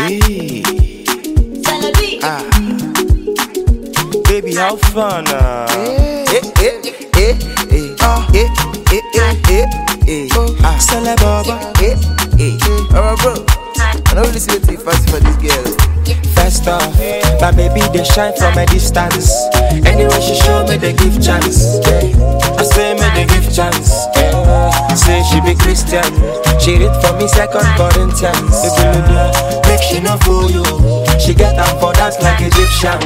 Hey. Baby, how fun? Sale Baba. Alright, bro. I don't really see it fast for this girl. First off, my baby they shine from a distance. Anyway she show me they give chance. I say me they give chance. Say she be Christian. She read for me 2 Corinthians. Make she no fool you. She get up for dance like Egyptian.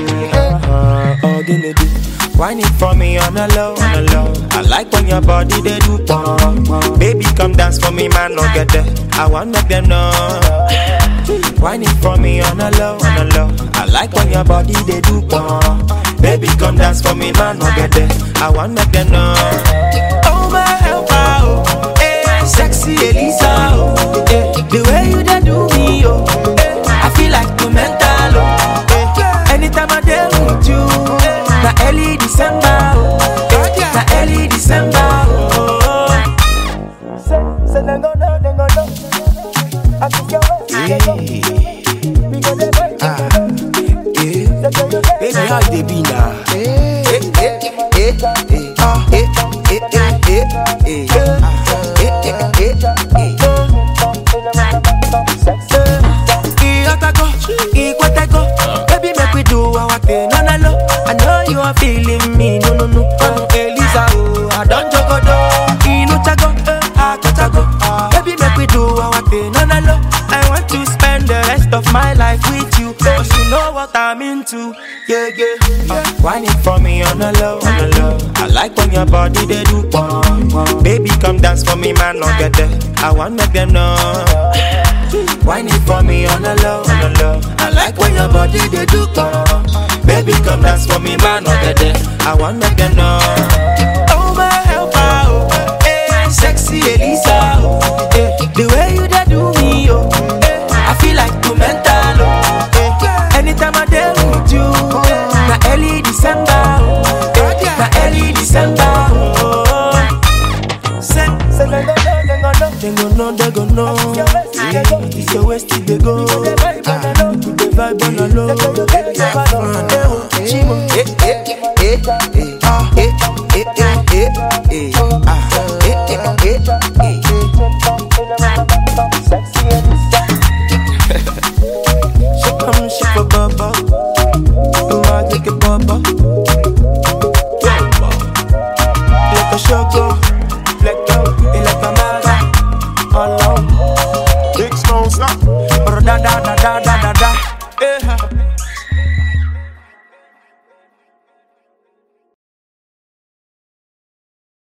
Whine it for me on a low, on a low. I like when your body they do pom. Baby come dance for me, man, no get there. I want make them know. Whine it for me on a low, on a low. I like when your body they do pom. Baby come dance for me, man, no get there. I want make them know. Oh my helper, oh, eh, sexy Elisa, oh, eh, the way you they do me, oh, eh, I feel like you mental, oh, eh, anytime I deal with you, na early December, oh, na early December, oh. Say they go know, they go know. I think you're right. Baby, how they be now? Baby, make we do our thing. No, no, no. I know you are feeling me. No, no, no. Elisa, oh, I don't joke, Inu chago, I got chago. Baby, make we do our thing. No, no, no. I want to spend the rest of my life with you. Cause you know what I'm into. Yeah, yeah. Whine it for me on a low, on a low. I like when your body they do pom. Baby, come dance for me, man, no get there. I want make them know. Whine it for me on a low, on a low. I like when your body they do pom. Baby, come dance for me, man, no get there. I want make them know. Oh my helper, oh, eh, sexy Elisa, oh, eh, the way you they do me, oh, eh, I feel like you mental, oh, eh, anytime I deal with you, na early December, oh, eh, na early December, oh. Say they go know, they go know. It's your waist to go. The vibe on a low. She come, she for Baba. Magic a Baba. Like a sugar, like a maga. Big Smoke, da da da da da da da.